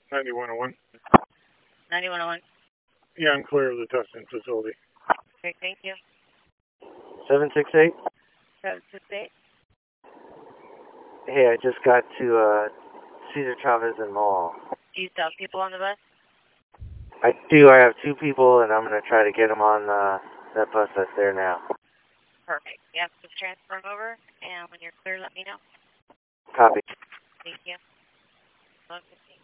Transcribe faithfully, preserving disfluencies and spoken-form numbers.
ninety-one oh one. ninety-one oh one. Yeah, I'm clear of the testing facility. Okay, thank you. seven six eight? seven six eight. Hey, I just got to uh, Cesar Chavez and Mall. Do you still have people on the bus? I do. I have two people, and I'm going to try to get them on uh, that bus that's there now. Perfect. Yep, just transfer them over, and when you're clear, let me know. Copy. Thank you. one fifteen.